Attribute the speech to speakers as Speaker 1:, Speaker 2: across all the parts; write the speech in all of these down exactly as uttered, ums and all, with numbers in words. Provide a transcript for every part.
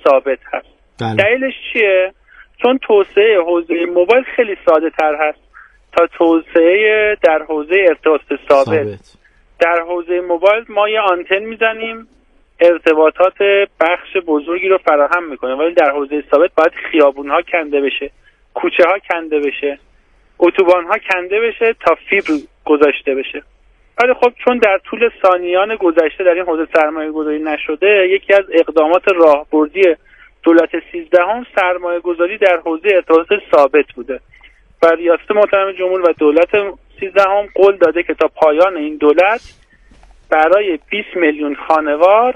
Speaker 1: ثابت هست.
Speaker 2: بله.
Speaker 1: دلیلش چیه؟ چون توسعه حوزه موبایل خیلی ساده تر هست تا توسعه در حوزه ارتباطات ثابت. ثابت. در حوزه موبایل ما یه آنتن میزنیم، ارتباطات بخش بزرگی رو فراهم میکنه، ولی در حوزه ثابت باید خیابون‌ها کنده بشه، کوچه‌ها کنده بشه، اتوبان‌ها کنده بشه تا فیبر گذاشته بشه. ولی خب چون در طول سالیان گذشته در این حوزه سرمایه‌گذاری نشده، یکی از اقدامات راهبردی دولت سیزدهم سرمایه‌گذاری در حوزه ارتباطات ثابت بوده و ریاست محترم جمهور و دولت سیزدهم قول داده که تا پایان این دولت برای بیست میلیون خانوار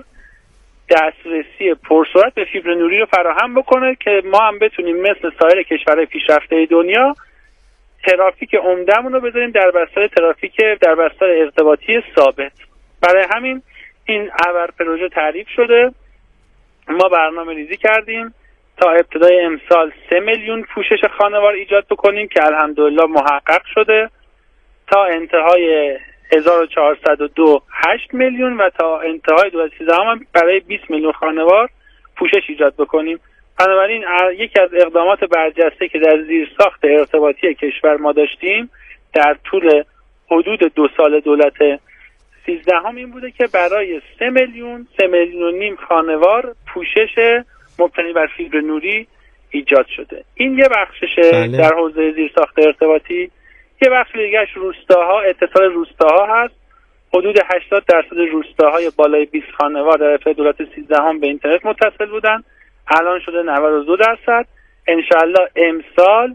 Speaker 1: دسترسی پرسرعت به فیبر نوری رو فراهم بکنه که ما هم بتونیم مثل سایر کشورهای پیشرفته دنیا ترافیک عمده‌مون رو بذاریم در بستر ترافیک در بستر ارتباطی ثابت. برای همین این ابر پروژه تعریف شده. ما برنامه ریزی کردیم تا ابتدای امسال سه میلیون پوشش خانوار ایجاد بکنیم که الحمدلله محقق شده، تا انتهای هزار و چهارصد و دو هشت میلیون و تا انتهای دو هزار و سیزده هم برای بیست میلیون خانوار پوشش ایجاد بکنیم. بنابراین یکی از اقدامات برجسته که در زیرساخت ارتباطی کشور ما داشتیم در طول حدود دو سال دولت سیزدهم این بوده که برای سه میلیون سه میلیون و نیم خانوار پوشش مبتنی بر فیبر نوری ایجاد شده. این یه بخششه. بله. در حوزه زیرساخت ارتباطی. یه بخش دیگه‌اش روستاها، اتصال روستاها هست. حدود هشتاد درصد روستاهای بالای بیست خانوار در ابتدای دولت سیزدهم به اینترنت متصل بودن، الان شده نود و دو درصد. انشالله امسال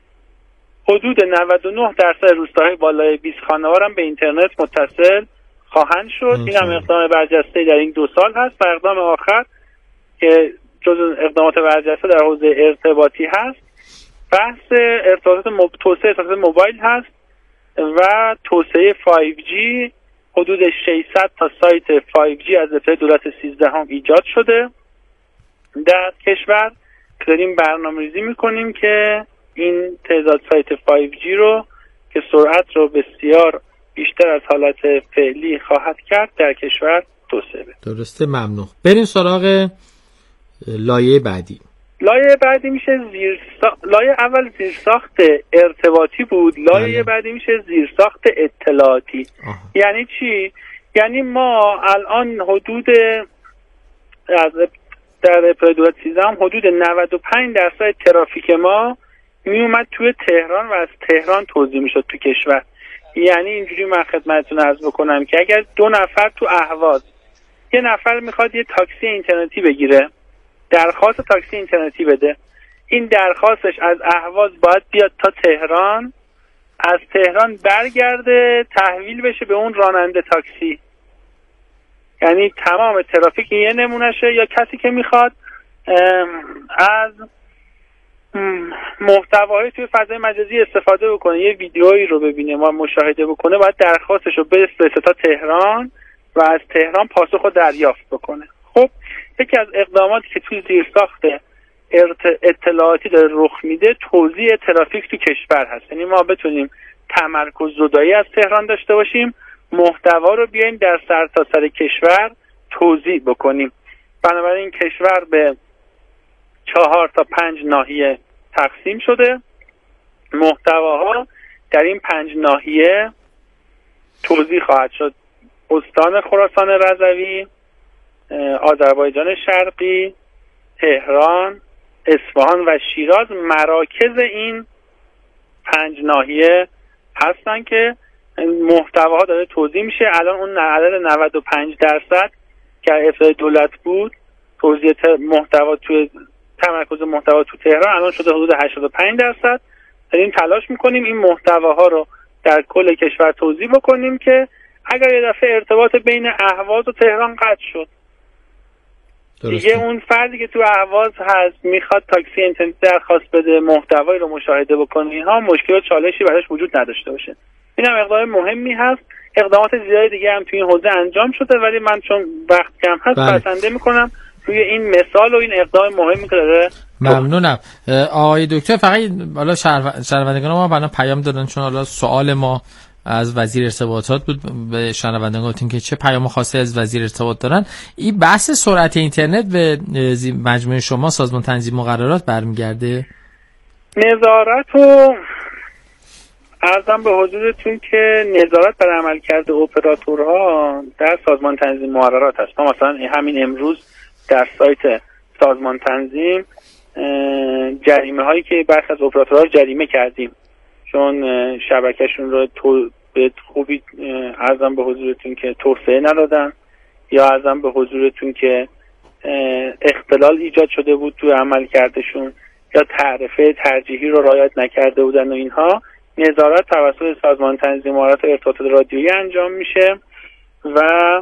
Speaker 1: حدود نود و نه درصد روستاهای بالای بیست خانوار هم به اینترنت متصل خواهند شد. این هم اقدام برجسته در این دو سال هست. و اقدام آخر که جز اقدامات برجسته در حوزه ارتباطی هست، بحث ارتباطات مب... توسعه ارتباطات موبایل هست و توسعه فایو جی. حدود ششصد تا سایت فایو جی از ابتدای دولت سیزدهم ایجاد شده در کشور که داریم برنامه‌ریزی می‌کنیم که این تعداد سایت فایو جی رو که سرعت رو بسیار بیشتر از حالت فعلی خواهد کرد در کشور توسعه بده.
Speaker 2: درسته، ممنون. بریم سراغ لایه بعدی.
Speaker 1: لایه بعدی میشه زیرساخت. لایه اول زیرساخت ارتباطی بود، لایه بله. بعدی میشه زیرساخت اطلاعاتی. آه. یعنی چی؟ یعنی ما الان حدود از در ابتدای دولت سیزدهم حدود نود و پنج درصد ترافیک ما میومد توی تهران و از تهران توزیع میشد تو کشور. یعنی اینجوری من خدمتتون عرض بکنم که اگر دو نفر تو اهواز، یه نفر میخواد یه تاکسی اینترنتی بگیره، درخواست تاکسی اینترنتی بده، این درخواستش از اهواز باید بیاد تا تهران، از تهران برگرده تحویل بشه به اون راننده تاکسی. یعنی تمام ترافیک یه نمونهشه. یا کسی که میخواد از محتوایی توی فضای مجازی استفاده بکنه، یه ویدیویی رو ببینه و مشاهده بکنه، باید درخواستش رو بفرسته تا تهران و از تهران پاسخ رو دریافت بکنه. خب یکی از اقداماتی که توی زیرساخت اطلاعاتی داره رخ میده توزیع ترافیک تو کشور هست. یعنی ما بتونیم تمرکز زدایی از تهران داشته باشیم، محتوا رو بیایم در سرتاسر کشور توزیع بکنیم. بنابراین کشور به چهار تا پنج ناحیه تقسیم شده. محتواها در این پنج ناحیه توزیع خواهد شد: استان خراسان رضوی، آذربایجان شرقی، تهران، اصفهان و شیراز مراکز این پنج ناحیه هستن که محتواها داره توزیع میشه. الان اون عدد نود و پنج درصد که ابتدای دولت بود توزیع محتوا توی تمرکز محتوا تو تهران الان شده حدود هشتاد و پنج درصد. داریم تلاش میکنیم این محتواها رو در کل کشور توزیع بکنیم که اگر یه دفعه ارتباط بین اهواز و تهران قطع شد، درسته. دیگه اون فردی که تو اهواز هست میخواد تاکسی اینترنتی درخواست بده، محتوایی رو مشاهده بکنه، اینها مشکل و چالشی براش وجود نداشته باشه. این هم اقدام مهمی هست. اقدامات زیاد دیگه هم تو این حوزه انجام شده، ولی من چون وقت کم هست
Speaker 2: بله.
Speaker 1: پسنده میکنم روی این مثال و این اقدام مهمی که داره.
Speaker 2: ممنونم آقای دکتر. فقط حالا شهروندگان ما برای پیام دادن چون حالا سوال ما از وزیر ارتباطات بود. به شنوندگان گفتیم که چه پیام خاصی از وزیر ارتباطات دارن. این بحث سرعت اینترنت به مجموعه شما سازمان تنظیم مقررات برمیگرده؟
Speaker 1: نظارت و عرضم به حضورتون که نظارت بر عملکرد اپراتورها در سازمان تنظیم مقررات هست. ما مثلا همین امروز در سایت سازمان تنظیم جریمه هایی که برخی از اپراتورها جریمه کردیم چون شبکهشون رو تو به خوبی عرضم به حضورتون که توسعه ندادن یا عرضم به حضورتون که اختلال ایجاد شده بود تو عملکردشون یا تعرفه ترجیحی رو رعایت نکرده بودن و اینها، نظارت توسط سازمان تنظیم مقررات ارتباطات رادیویی انجام میشه و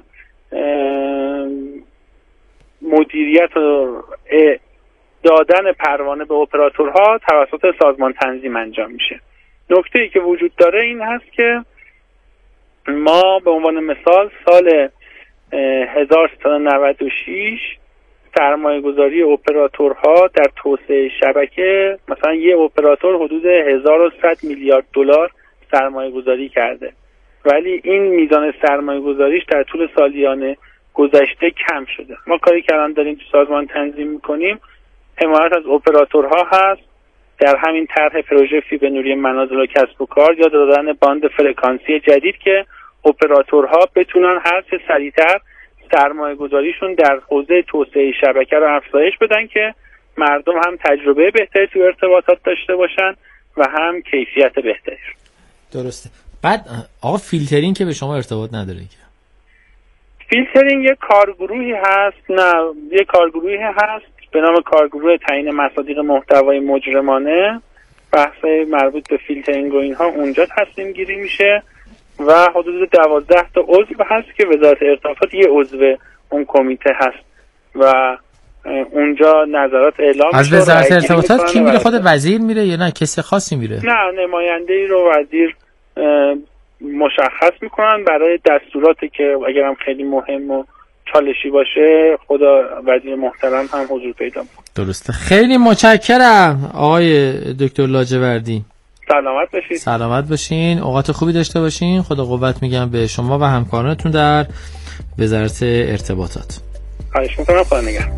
Speaker 1: مدیریت و دادن پروانه به اپراتورها توسط سازمان تنظیم انجام میشه. نکته‌ای که وجود داره این هست که ما به عنوان مثال سال هزار و سیصد و نود و شش سرمایه گذاری اپراتورها در توسعه شبکه، مثلا یه اپراتور حدود هزار و صد میلیارد دلار سرمایه گذاری کرده، ولی این میزان سرمایه گذاریش در طول سالیان گذشته کم شده. ما کاری که الان داریم تو سازمان تنظیم میکنیم حمایت از اپراتورها هست در همین طرح پروژه فیبر نوری منازل و کسب و کار یا دادن باند فرکانسی جدید که اپراتورها بتونن هر چه سریعتر سرمایه گذاریشون در حوزه توسعه شبکه رو افزایش بدن که مردم هم تجربه بهتری تو ارتباطات داشته باشن و هم کیفیت بهتری.
Speaker 2: درسته. بعد آقا فیلترینگ که به شما ارتباط نداره که؟
Speaker 1: فیلترینگ یک کارگروهی هست، نه یک کارگروهی هست به نام کارگروه تعیین مصادیق محتوای مجرمانه. بحث مربوط به فیلترینگ و اینها اونجا تصمیم گیری میشه و حدود دوازده تا عضو هست که وزارت ارتباطات یه عضو اون کمیته هست و اونجا نظرات اعلام میشه.
Speaker 2: از وزارت ارتباطات کی میره؟ خود وزیر میره یا نه کسی خاصی میره؟
Speaker 1: نه، نماینده‌ای رو وزیر مشخص میکنن برای دستوراتی که اگرم خیلی مهم و چالشی باشه خدا وزیر محترم هم حضور پیدا میکنه.
Speaker 2: درسته. خیلی متشکرم آقای دکتر لاجوردی.
Speaker 1: سلامت باشید.
Speaker 2: سلامت باشین. اوقات خوبی داشته باشین. خدا قوت میگم به شما و همکارانتون در وزارت ارتباطات.
Speaker 1: خواهش میکنم. خدا نگهدار.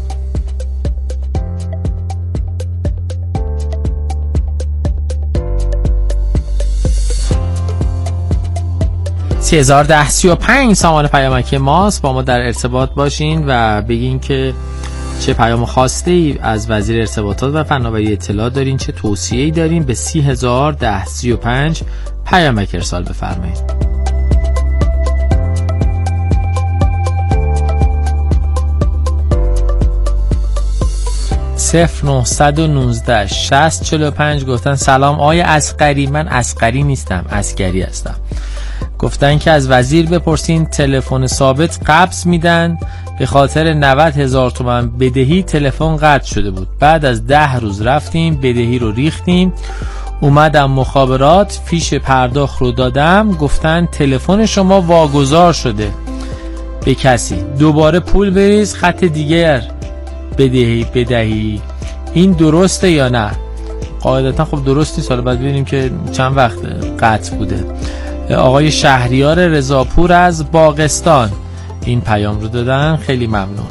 Speaker 2: سی هزار ده سی و پنج سامان پیامکی ماست. با ما در ارتباط باشین و بگین که چه پیام خواسته ای از وزیر ارتباطات و فناوری اطلاعات دارین، چه توصیه ای دارین. به سی هزار ده سی و پنج پیامک ارسال بفرمایید. صفر نهصد و نوزده شصت چهل و پنج گفتن سلام آقای اصغری. من اصغری نیستم، اصغری هستم. گفتن که از وزیر بپرسین تلفن ثابت قبض میدن، به خاطر نود هزار تومان بدهی تلفن قطع شده بود. بعد از ده روز رفتیم بدهی رو ریختیم، اومدم مخابرات فیش پرداخت رو دادم، گفتن تلفن شما واگذار شده به کسی، دوباره پول بریز خط دیگر بدهی بدهی. این درسته یا نه؟ قاعدتا خب درست نیست، حالا بعد ببینیم که چند وقت قطع بوده. آقای شهریار رضاپور از باغستان این پیام رو دادن. خیلی ممنون.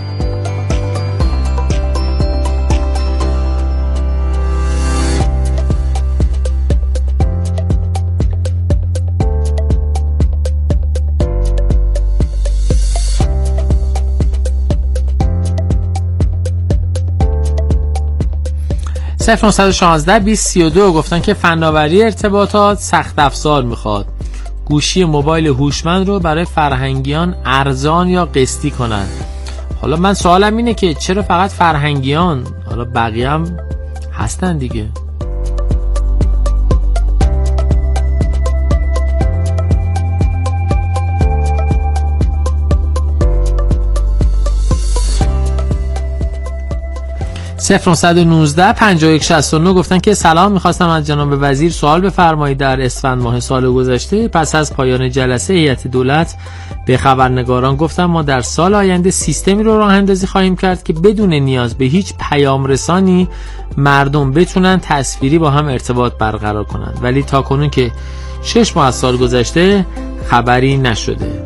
Speaker 2: صفر نهصد و شانزده بیست سی و دو گفتن که فناوری ارتباطات سخت افزار میخواد گوشی موبایل هوشمند رو برای فرهنگیان ارزان یا قسطی کنن. حالا من سوالم اینه که چرا فقط فرهنگیان؟ حالا بقیه هم هستن دیگه. صفر نه یک نه پنج یک شش نه گفتن که سلام، میخواستم از جناب وزیر سوال بفرمایید. در اسفند ماه سال گذشته پس از پایان جلسه هیئت دولت به خبرنگاران گفتم ما در سال آینده سیستمی رو راه اندازی خواهیم کرد که بدون نیاز به هیچ پیام رسانی مردم بتونن تصویری با هم ارتباط برقرار کنن، ولی تا کنون که شش ماه از سال گذشته خبری نشده.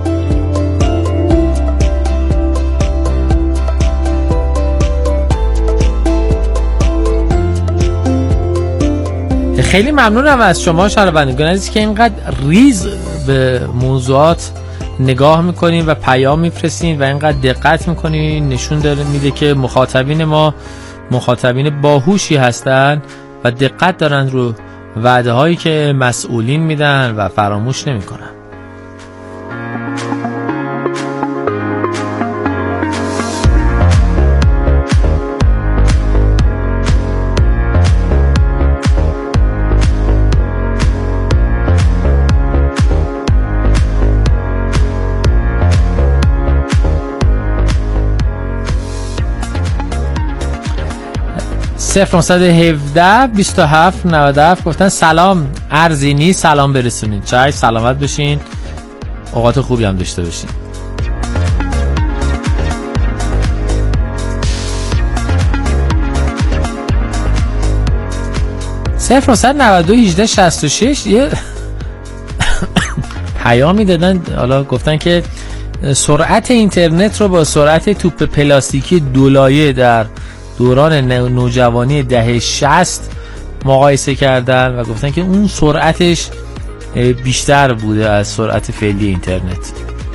Speaker 2: خیلی ممنونم از شما شنوندگان عزیز که اینقدر ریز به موضوعات نگاه میکنین و پیام میفرستین و اینقدر دقت میکنین. نشون داره میده که مخاطبین ما مخاطبین باهوشی هستن و دقت دارن رو وعده هایی که مسئولین میدن و فراموش نمیکنن. صفر نه یک هفت بیست و هفت نود و هفت گفتن سلام، عرضی نیست سلام برسونید. چای سلامت بشین، اوقات خوبی هم داشته باشین. صفر نه دو یک هشت شصت و شش یه پیامی دادن، حالا گفتن که سرعت اینترنت رو با سرعت توپ پلاستیکی دولایه در دوران نوجوانی دهه شصت مقایسه کردن و گفتن که اون سرعتش بیشتر بوده از سرعت فعلی اینترنت.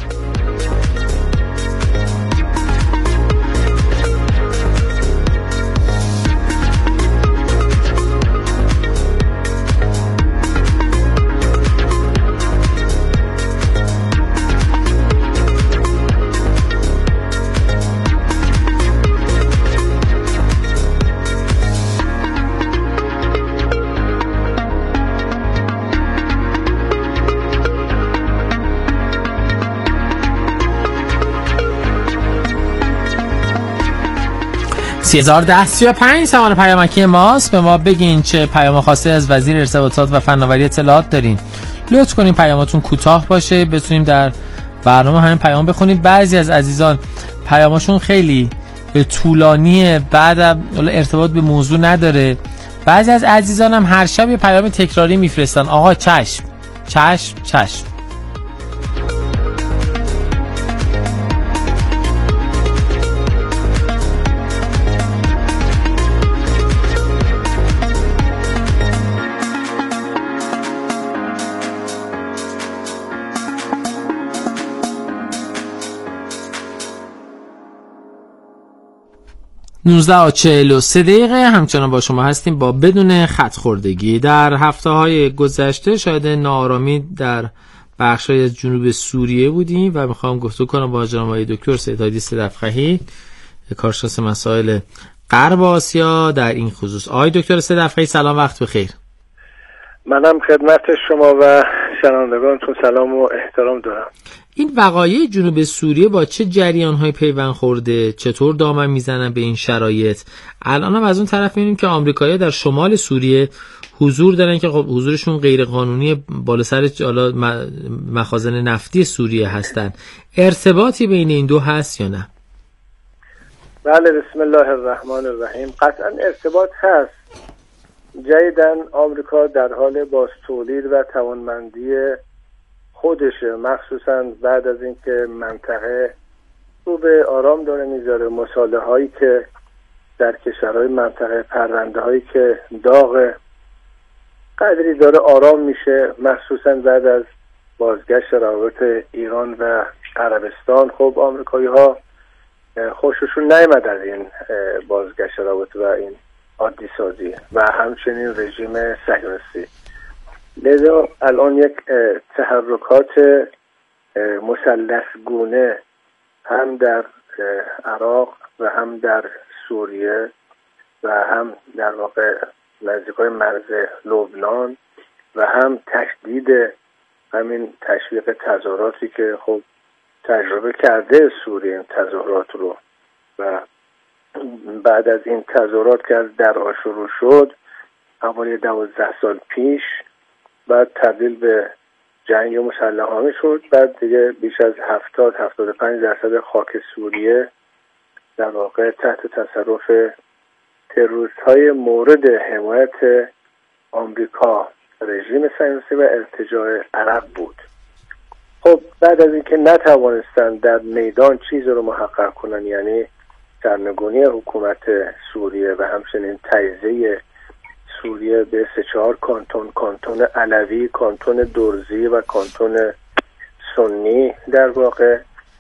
Speaker 2: سی هزار و ده سی و پنج سمان پیامکی ماست. به ما بگین چه پیام خاصی از وزیر ارتباطات و فناوری اطلاعات دارین. لطف کنین پیاماتون کوتاه باشه بتونیم در برنامه همین پیام بخونیم. بعضی از عزیزان پیاماشون خیلی طولانیه، بعد ارتباط به موضوع نداره. بعضی از عزیزان هم هر شب یه پیام تکراری میفرستن. آقا چشم چشم چشم. نوزده و چهل و سه دقیقه همچنان با شما هستیم با بدون خط خوردگی. در هفته های گذشته شاید ناآرامی در بخشای از جنوب سوریه بودیم و میخوام گفتگو کنم با جناب آقای دکتر سیدهادی صدفقهی، کارشناس مسائل غرب آسیا در این خصوص. آقای دکتر صدفقهی سلام، وقت بخیر.
Speaker 3: منم خدمت شما و شنوندگانتون سلام و احترام دارم.
Speaker 2: این وقایع جنوب سوریه با چه جریان‌های پیوند خورده؟ چطور دامن میزنن به این شرایط؟ الان هم از اون طرف می‌بینیم که آمریکایی‌ها در شمال سوریه حضور دارن که خب حضورشون غیر قانونی بالا سر حالا مخازن نفتی سوریه هستن. ارتباطی بین این دو هست یا نه؟
Speaker 3: بله، بسم الله الرحمن الرحیم. قطعا ارتباط هست. جدیداً آمریکا در حال بازتولید و توانمندی خودشه، مخصوصا بعد از اینکه منطقه رو به آرام داره میذاره. مصالحه هایی که در کشورهای منطقه، پرونده هایی که داغ قدری داره آرام میشه، مخصوصا بعد از بازگشت روابط ایران و عربستان. خب آمریکایی ها خوششون نیامد از این بازگشت روابط و این عادی سازی و همچنین رژیم صهیونیستی. لذا الان یک تحرکات مثلث‌گونه هم در عراق و هم در سوریه و هم در واقع نزدیکای مرز لبنان و هم تشدید همین تشویق تظاهراتی که خب تجربه کرده سوریه این تظاهرات رو و بعد از این تظاهرات که از درعا شروع شد حوالی دوازده سال پیش، بعد تبدیل به جنگ مسلحانه شد. بعد دیگه بیش از هفتاد هفتاد و پنج درصد خاک سوریه در واقع تحت تصرف تروریست های مورد حمایت آمریکا، رژیم صهیونیستی و ارتجاع عرب بود. خب بعد از اینکه نتوانستند در میدان چیزی رو محقق کنن، یعنی سرنگونی حکومت سوریه و همچنین تجزیه سوریه به سه چهار کانتون، کانتون علوی، کانتون درزی و کانتون سنی، در واقع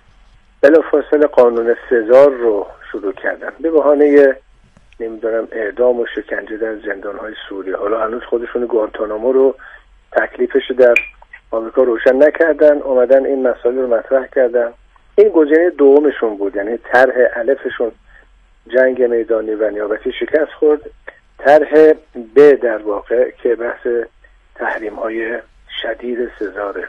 Speaker 3: بلافاصله قانون سزار رو شروع کردن به بهانه نمیدونم اعدام و شکنجه در زندان‌های سوریه. حالا هنوز خودشون گوانتانامو رو تکلیفش در آمریکا روشن نکردن، اومدن این مسائل رو مطرح کردن. این گزینه دومشون بود، یعنی طرح الفشون جنگ میدانی و نیابتی شکست خورد. طرح ب در واقع که بحث تحریم‌های شدید سزاره،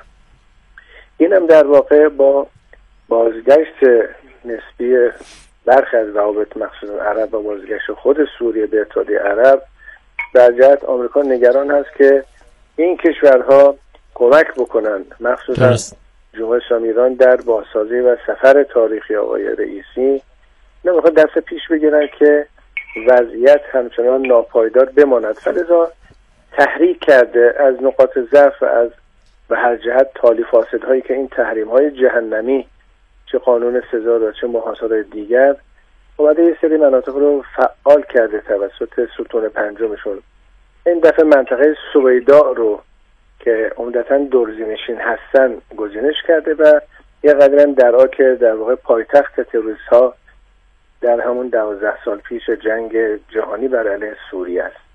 Speaker 3: اینم در واقع با بازگشت نسبی برخی از روابط مخصوصا عرب و بازگشت خود سوریه به اتحادیه عرب، در جهت آمریکا نگران هست که این کشورها کمک بکنن، مخصوصا جمهوری اسلامی ایران، در بازسازی و سفر تاریخی آقای رئیسی. نمیخواد دست پیش بگیرن که وضعیت همچنان ناپایدار بماند، فلذا تحریک کرده از نقاط ضعف و از به هر جهت تالی فاسدهایی که این تحریم‌های جهنمی، چه قانون سزا و چه محاصره دیگر، اومده یه سری مناطق رو فعال کرده توسط ستون پنجمشون. این دفعه منطقه سویدا رو که عمدتاً درزی نشین هستن گزینش کرده و یه قدرم درعا که در واقع پایتخت تروریست ها در همون دوازده سال پیش جنگ جهانی بر علیه سوریه است.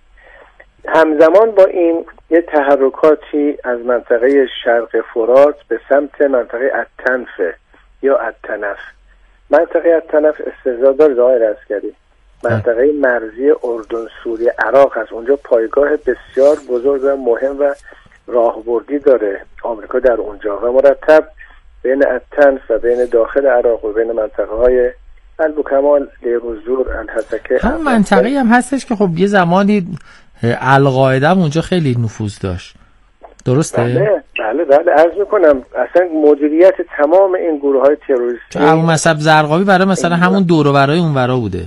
Speaker 3: همزمان با این یه تحرکاتی از منطقه شرق فرات به سمت منطقه التنف یا التنف. منطقه التنف استعداد داره ظاهر است کردی منطقه مرزی اردن سوریه عراق هست. اونجا پایگاه بسیار بزرگ و مهم و راهبردی داره آمریکا در اونجا و مرتب بین التنف و بین داخل عراق و بین منطقه های البوکمال، دیروزور، الحسکه،
Speaker 2: همون منطقه‌ای هم هستش که خب یه زمانی القاعده اونجا خیلی نفوذ داشت، درسته؟
Speaker 3: بله بله بله عرض میکنم اصلا مدیریت تمام این گروه های تروریستی.
Speaker 2: ابو مصعب زرقاوی برای مثلا همون دور و برای اون ورا بوده.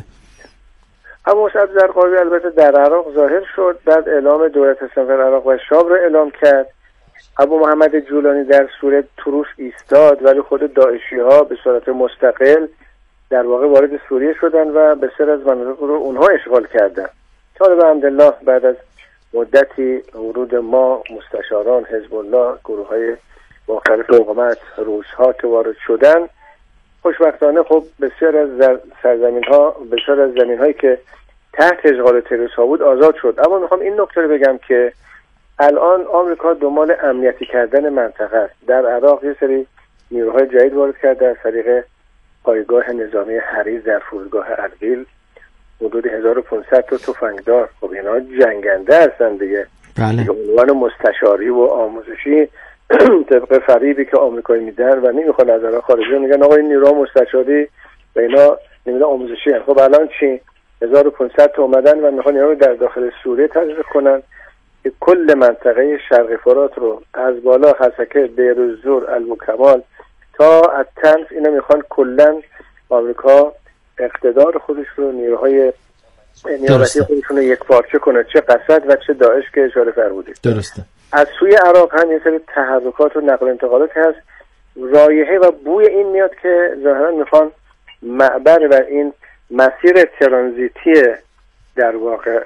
Speaker 3: ابو مصعب زرقاوی البته در عراق ظاهر شد، بعد اعلام دولت اسلامی عراق و شام رو اعلام کرد. ابو محمد جولانی در سوریه تروش ایستاد، ولی خود داعشی ها به صورت مستقل در واقع وارد سوریه شدن و بسیار از مناطق رو اونها اشغال کردن. حالا به حمدالله بعد از مدتی ورود ما، مستشاران حزب الله، گروه های مختلف حکومت، روس ها که وارد شدن، خوشبختانه خب بسیار از سرزمین ها، بسیار از زمین هایی که تحت اشغال تروریست ها بود آزاد شد. اما میخوام این نکته رو بگم که الان آمریکا دنبال امنیتی کردن منطقه است. در عراق یه سری نیروهای جدید وارد کرده از طریق پایگاه نظامی حریز در فرودگاه اربیل، حدود هزار و پانصد تا تفنگدار. خب اینا جنگنده هستن دیگه.
Speaker 2: بله.
Speaker 3: به عنوان مستشاری و آموزشی طبق فریبی که آمریکایی میدن و نمیخوان از عراق خارجی میگن آقا این نیروها مستشاری و اینا نمیدونم آموزشی هست. خب الان چی؟ هزار و پانصد تا اومدن و میخوان اینا رو در داخل سوریه تزریق کنن که کل منطقه شرق فرات رو از بالا حسکه، دیروزور، البوکمال تا التنف اینا میخوان کلا آمریکا اقتدار خودش رو، نیروهای نیابتی خودشون رو یک پارچه کنه، چه قسد و چه داعش که اشاره فرمودید.
Speaker 2: درسته.
Speaker 3: از سوی عراق هم یه سری تحرکات و نقل و انتقالات هست. رایحه و بوی این میاد که ظاهرا میخوان معبر و این مسیر ترانزیتی در واقع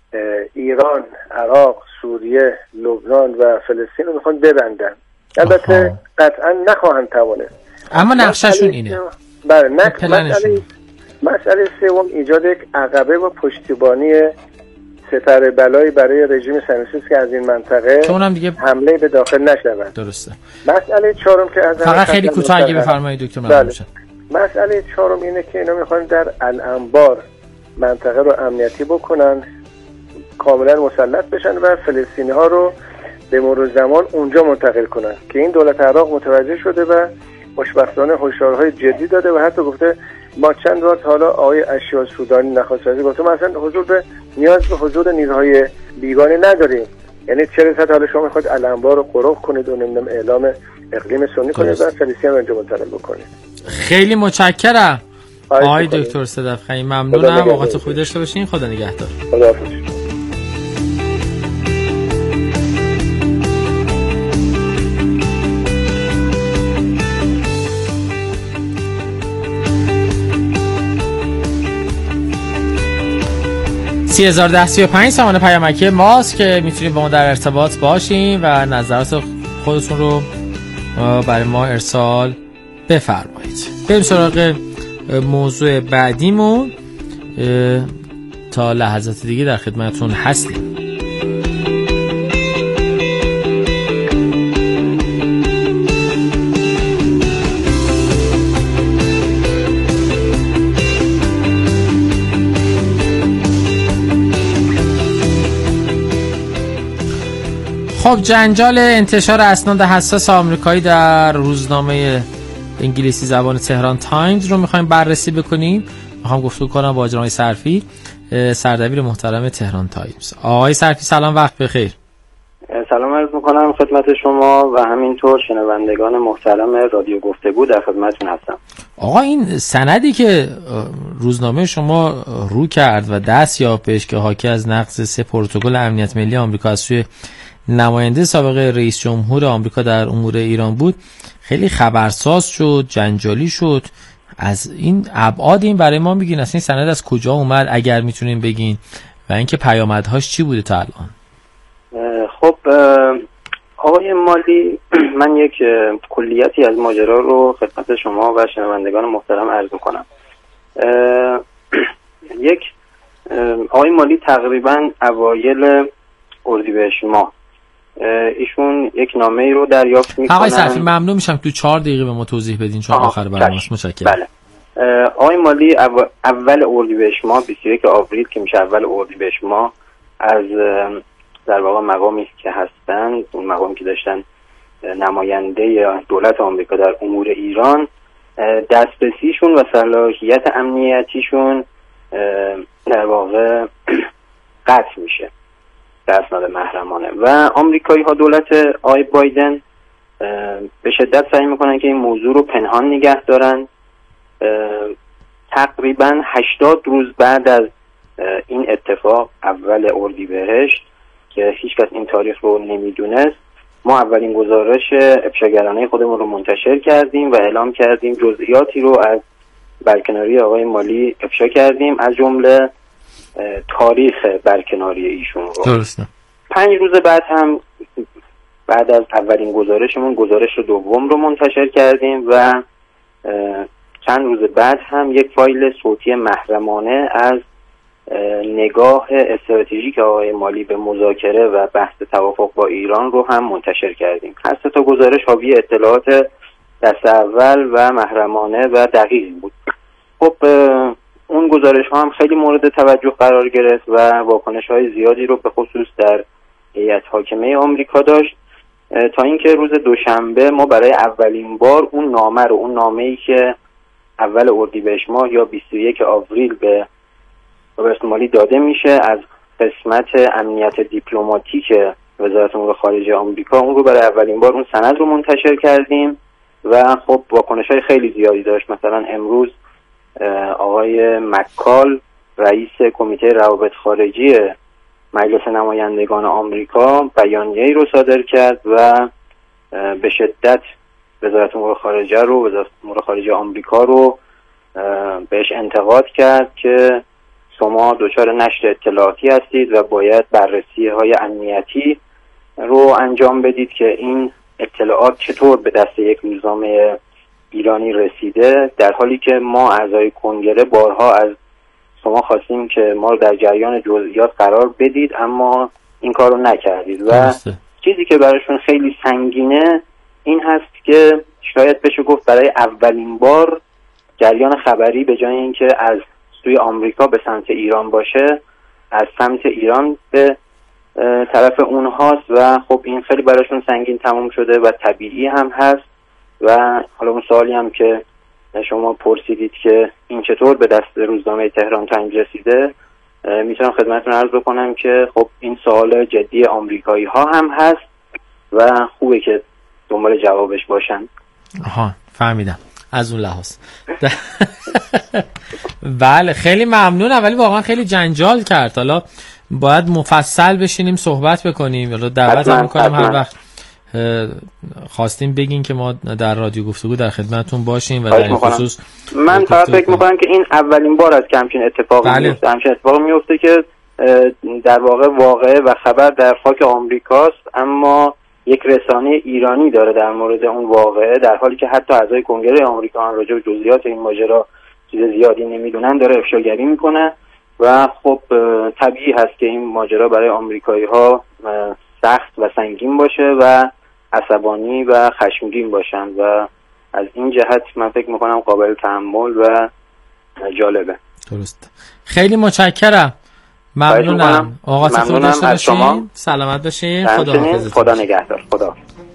Speaker 3: ایران، عراق، سوریه، لبنان و فلسطین رو میخوان ببندن. البته قطعا نخواهند توانست،
Speaker 2: اما نقشه‌شون اینه.
Speaker 3: بله، مسئله مسئله سوم ایجاد یک عقبه و پشتیبانی سپر بلایی برای رژیم صهیونیستی که از این منطقه
Speaker 2: دیگه
Speaker 3: حمله به داخل نشود.
Speaker 2: درسته.
Speaker 3: مسئله چهارم که از
Speaker 2: فقط خیلی کوتاه اگه بفرمایید دکتر ممنون میشم.
Speaker 3: مسئله چهارم اینه که اینا میخوان در الانبار منطقه رو امنیتی بکنن، کاملا مسلط بشن و فلسطینی ها رو به مرور زمان اونجا منتقل کنن که این دولت عراق متوجه شده و خوشبختانه هشدارهای جدی داده و حتی گفته ما چند وقت حالا آقای اشیا سودانی نخست وزیر گفت ما اصلا حضور به نیاز به حضور نیروهای بیگانه نداریم، یعنی چه رسد حالا شما میخواید علمبار رو قرق کنید و نمیدونم اعلام اقلیم سنی کنید و سلیسی هم اینجا منتقل بکنید.
Speaker 2: خیلی متشکرم آقای دکتر صدفخانی، ممنونم، وقت خوبی داشته باشین. خدا نگهدار.
Speaker 3: خداحافظ.
Speaker 2: سی هزار ده سی و پنج سامان پیامکی ماست که میتونید با ما در ارتباط باشین و نظرات خودتون رو برای ما ارسال بفرمایید. بریم سراغ موضوع بعدیمون، تا لحظات دیگه در خدمتون هستیم. خب جنجال انتشار اسناد حساس آمریکایی در روزنامه انگلیسی زبان تهران تایمز رو میخوایم بررسی بکنیم. میخوام گفتگو کنم با جناب صرفی، سردبیر محترم تهران تایمز. آقای صرفی سلام، وقت بخیر.
Speaker 4: سلام عرض میکنم خدمت شما و همینطور شنوندگان محترم رادیو گفتگو، در خدمتتون هستم.
Speaker 2: آقا این سندی که روزنامه شما رو کرد و دست یافتش که حاکی از نقض سه پروتکل امنیت ملی آمریکا از سوی نماینده سابق رئیس جمهور آمریکا در امور ایران بود، خیلی خبرساز شد، جنجالی شد. از این ابعاد این برای ما میگین اصلا این سند از کجا اومد اگر میتونین بگین و اینکه پیامدهاش چی بوده تا الان؟
Speaker 4: خب آقای مالی، من یک کلیتی از ماجرا رو خدمت شما و شنوندگان محترم عرض میکنم. یک آقای مالی تقریبا اوایل اردیبهشت ماه ایشون یک نامه ای رو دریافت میکنن.
Speaker 2: آقای صرفی ممنون میشم تو چهار دقیقه به ما توضیح بدین چون آخر برنامه‌است. متشکرم.
Speaker 4: بله. آقای مالی اول اردیبهشت ماه بیست و یک آوریل که میشه اول اردیبهشت ماه از در واقع مقامی که هستن، اون مقامی که داشتن نماینده دولت آمریکا در امور ایران، دسترسیشون و صلاحیت امنیتیشون در واقع قطع میشه در اسناد محرمانه و آمریکایی ها، دولت آی بایدن به شدت سعی میکنن که این موضوع رو پنهان نگه دارن. تقریبا هشتاد روز بعد از این اتفاق اول اردیبهشت که هیچ کس این تاریخ رو نمیدونست، ما اولین گزارش افشاگرانه خودمون رو منتشر کردیم و اعلام کردیم جزئیاتی رو از برکناری آقای مالی افشا کردیم، از جمله تاریخ برکناری ایشون رو.
Speaker 2: درسته.
Speaker 4: پنج روز بعد هم بعد از اولین گزارشمون گزارش دوم رو منتشر کردیم و چند روز بعد هم یک فایل صوتی محرمانه از نگاه استراتژیک آقای مالی به مذاکره و بحث توافق با ایران رو هم منتشر کردیم. هر سه تا گزارش حاوی اطلاعات دست اول و محرمانه و دقیق بود. خب اون گزارش ها هم خیلی مورد توجه قرار گرفت و واکنش های زیادی رو به خصوص در هیئت حاکمه آمریکا داشت، تا اینکه روز دوشنبه ما برای اولین بار اون نامه رو اون نامه‌ای که اول اردیبهشت ماه یا بیست و یک آوریل به رئیس مالی داده میشه از قسمت امنیت دیپلماتیک وزارت امور خارجه آمریکا، اون رو برای اولین بار اون سند رو منتشر کردیم و خب واکنش‌های خیلی زیادی داشت. مثلا امروز آقای مکال رئیس کمیته روابط خارجی مجلس نمایندگان آمریکا بیانیه‌ای رو صادر کرد و به شدت وزارت امور خارجه رو وزارت امور خارجه آمریکا رو بهش انتقاد کرد که شما دچار نشر اطلاعاتی هستید و باید بررسی‌های امنیتی رو انجام بدید که این اطلاعات چطور به دست یک روزنامه ایرانی رسیده، در حالی که ما اعضای کنگره بارها از شما خواستیم که ما رو در جریان جزئیات قرار بدید اما این کار رو نکردید. و هسته. چیزی که براشون خیلی سنگینه این هست که شاید بشه گفت برای اولین بار جریان خبری به جای اینکه از سوی آمریکا به سمت ایران باشه، از سمت ایران به طرف اونهاست و خب این خیلی براشون سنگین تموم شده و طبیعی هم هست. و حالا اون سوالی هم که شما پرسیدید که این چطور به دست روزنامه تهران تایمز رسیده، میتونم خدمتتون عرض بکنم که خب این سوال جدی آمریکایی ها هم هست و خوبه که دنبال جوابش باشن.
Speaker 2: آها فهمیدم از اون لحاظ. بله خیلی ممنونم، ولی واقعا خیلی جنجال کرد. حالا باید مفصل بشینیم صحبت بکنیم. حالا دعوت هم میکنم هر وقت خواستیم بگین که ما در رادیو گفتگو در خدمتتون باشیم و در این خصوص
Speaker 4: من فقط فکر میکنم که این اولین بار است که همچین اتفاقی
Speaker 2: بله.
Speaker 4: میفته همچین اتفاقی میفته که در واقع واقعه و خبر در خاک آمریکاست، اما یک رسانه ایرانی داره در مورد اون واقعه، در حالی که حتی اعضای کنگره آمریکا هم راجع به جزئیات این ماجرا چیز زیادی نمیدونن، داره افشاگری میکنه و خب طبیعی هست که این ماجرا برای آمریکایی ها سخت و سنگین باشه و عصبانی و خشمگین باشن و از این جهت من فکر میکنم قابل تحمل و جالبه.
Speaker 2: درست. خیلی متشکرم. ممنونم. اوقات خوب داشته باشین. سلامت باشین. خدا حافظ.
Speaker 4: خدا نگهدار. خدا.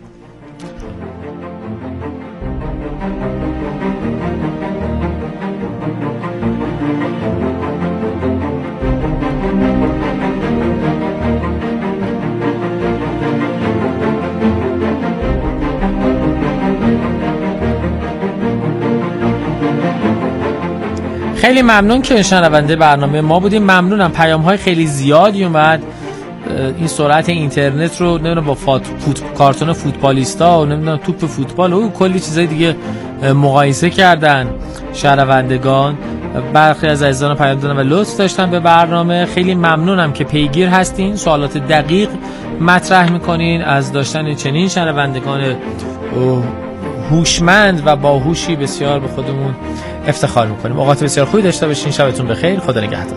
Speaker 2: خیلی ممنون که شنونده برنامه ما بودیم. ممنونم. پیام‌های خیلی زیادی اومد. این سرعت اینترنت رو نمیدونم با فوت... فوت... کارتون فوتبالیستا و نمیدونم توپ فوتبال و کلی چیزای دیگه مقایسه کردن شنوندگان. برخی از عزیزان پیام دادن و لطف داشتن به برنامه. خیلی ممنونم که پیگیر هستین، سوالات دقیق مطرح میکنین. از داشتن چنین شنوندگان هوشمند و باهوشی بسیار به خودمون افتخار میکنیم. اوقات بسیار خوبی داشته باشین. شبتون بخیر. خدا نگهدار.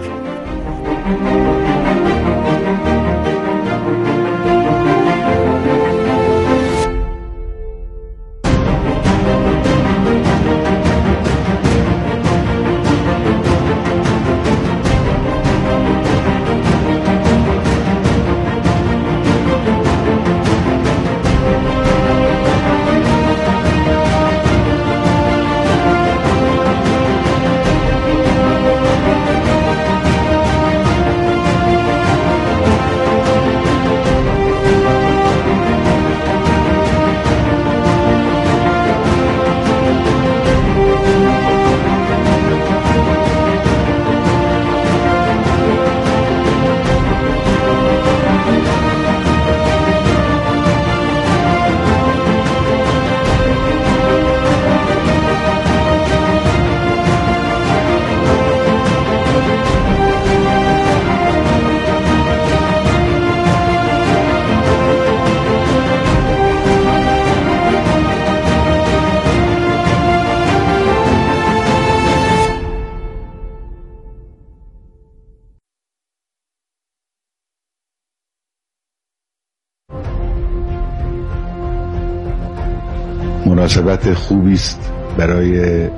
Speaker 5: مناسبت خوبی است برای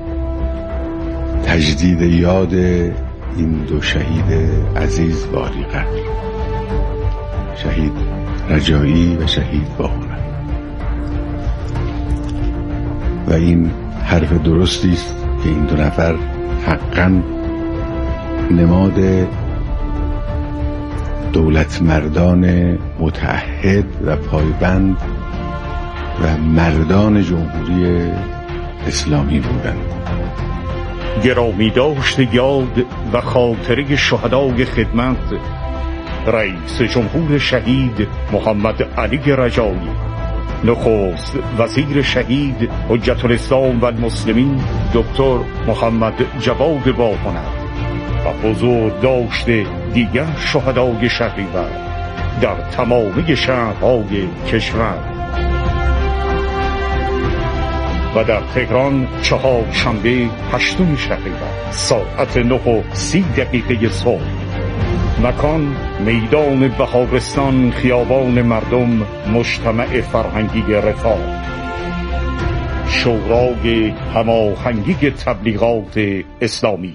Speaker 5: تجدید یاد این دو شهید عزیز و عالی‌قدر، شهید رجایی و شهید باهنر. و این حرف درستی است که این دو نفر حقاً نماد دولت مردان متعهد و پایبند و مردان جمهوری اسلامی بودند.
Speaker 6: گرامی داشت یاد و خاطره شهدای خدمت رئیس جمهور شهید محمد علی رجایی، نخست وزیر شهید حجت الاسلام و المسلمین دکتر محمد جواد باهنر و بزرگ داشت دیگر شهدای شهریور در تمامی شهرهای کشور. و در تهران چهارشنبه هشتم شهریور ساعت نه و سی دقیقه صبح. مکان میدان بهارستان، خیابان مردم، مجتمع فرهنگی رفاه، شورای هماهنگی تبلیغات اسلامی.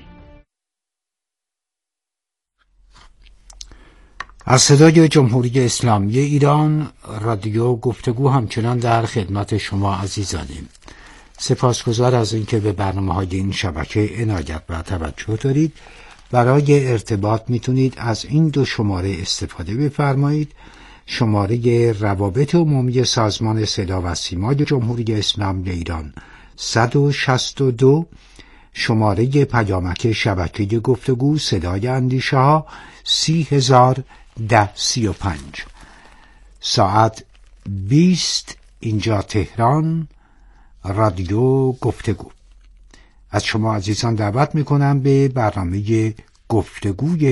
Speaker 7: از صدای جمهوری اسلامی ایران رادیو گفتگو همچنان در خدمت شما عزیزانیم. سپاسگزار از اینکه به برنامه‌های این شبکه عنایت و توجه دارید. برای ارتباط میتونید از این دو شماره استفاده بفرمایید. شماره روابط عمومی سازمان صدا و سیما جمهوری اسلامی ایران صد و شصت و دو، شماره پیامک شبکه گفتگو صدای اندیشه ها سی هزار ده سی و پنج. ساعت بیست اینجا تهران، رادیو گفتگو. از شما عزیزان دعوت میکنم به برنامه گفتگوی